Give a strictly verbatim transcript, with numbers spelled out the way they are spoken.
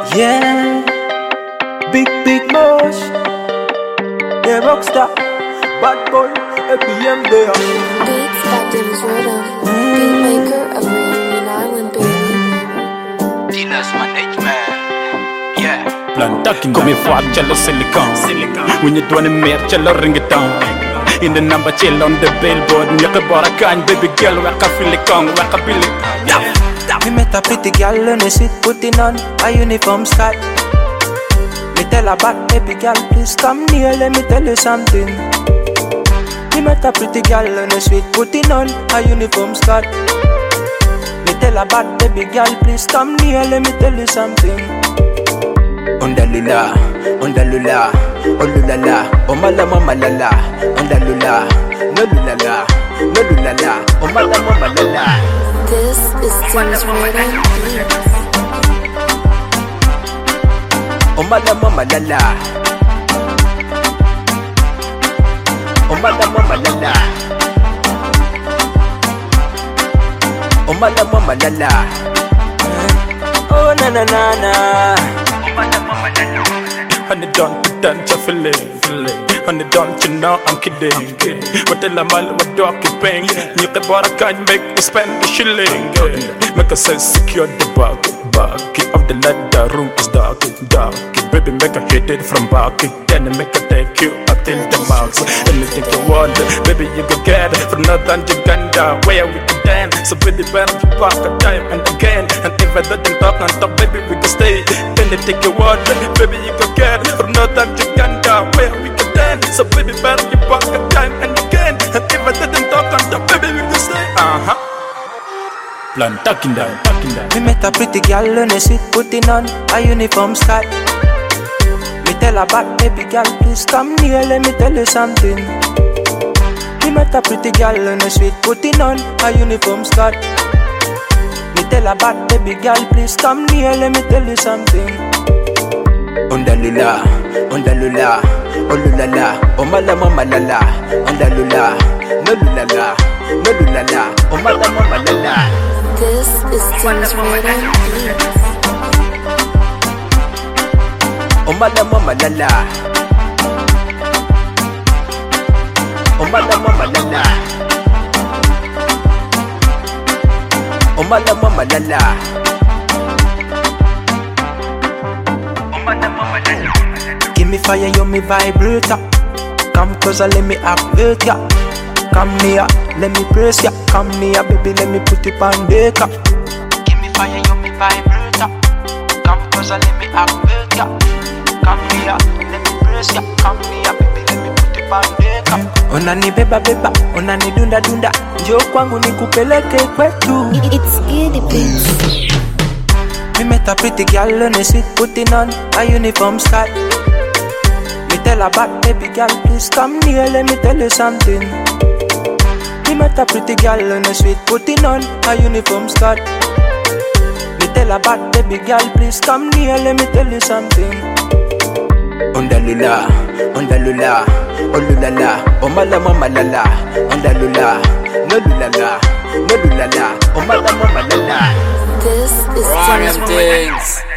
Yeah, big big mosh. Yeah, rockstar, bad boy, A P M there. Beats by Dennis Rhythm, beat maker of Reunion Island, baby. Dealers management, yeah. Plantakin come fuck cello silicon When you doing a mere cello ring it down In the number chill on the billboard Nyaka bara kan baby girl waka feel it kong waka feel it. We met a pretty girl on the street putting on a uniform skirt. Me tell her back, baby girl, please come near, let me tell you something. We met a pretty girl on the street putting on a uniform skirt. Me tell her back, baby girl, please come near, let me tell you something. Ondalula, ondalula, ondalula, omala mama lala, ondalula, no lulala, no lulala, omala mama lala. This is Dennis Rhythm, beats. Omala mama lala, omala mama lala, omala mama lala. Oh na na na na. And they don't pretend to feel it, feel it. And they don't you know I'm kidding, I'm kidding. But tell them all what dog is paying. You can buy a can't make me spend the shilling. Make us say secure the bag, bag. Of the leather room is dark, dark. Baby make a hit it from back. Then make a take you up till the marks. Anything you want, baby you can get it. From northern Uganda, where we can dance. So baby better you back a time and again. And if I don't talk on top, baby we can stay. Then they take your word, baby you can get it. From northern Uganda, where we can dance. So baby better you back a time and again. And if I didn't talk on top, baby we can stay. Uh-huh. Plan talking down, talking down. We met a pretty girl on the street putting on a uniform skirt. Me tell her back, baby girl, please come near, let me tell you something. We met a pretty girl on the street putting on a uniform skirt. Me tell her back, baby girl, please come near, let me tell you something. Ondalula, ondalula, olulala, omala mama lala, ondalula, no lulala, no lulala, omala mama lala. This is Dennis Rhythm, beats. Omala mama lala, omala mama lala, omala mama lala, omala mama lala. Give me fire, you me vibrator. Come closer, let me activate ya. Come near, let me press ya. Come near, baby, let me put it on deck. Give me fire, you me vibrator. Come closer, let me activate ya. Come here, let me press ya. Come here, baby, let me put it on deck. Onani beba beba, onani dunda dunda. Njoo kwangu nikupeleke kwetu. It's Giddy Beats. We met a pretty girl on the street putting on a uniform skirt. Me tell her back, baby girl, please come near, let me tell you something. We met a pretty girl on the street putting on a uniform skirt. Me tell her back, baby girl, please come near, let me tell you something. Ondalula, ondalula, olulala, omala mama lala, ondalula, no lulala, no lulala, omala mama lala. This is Run Dennis them Rhythm. things.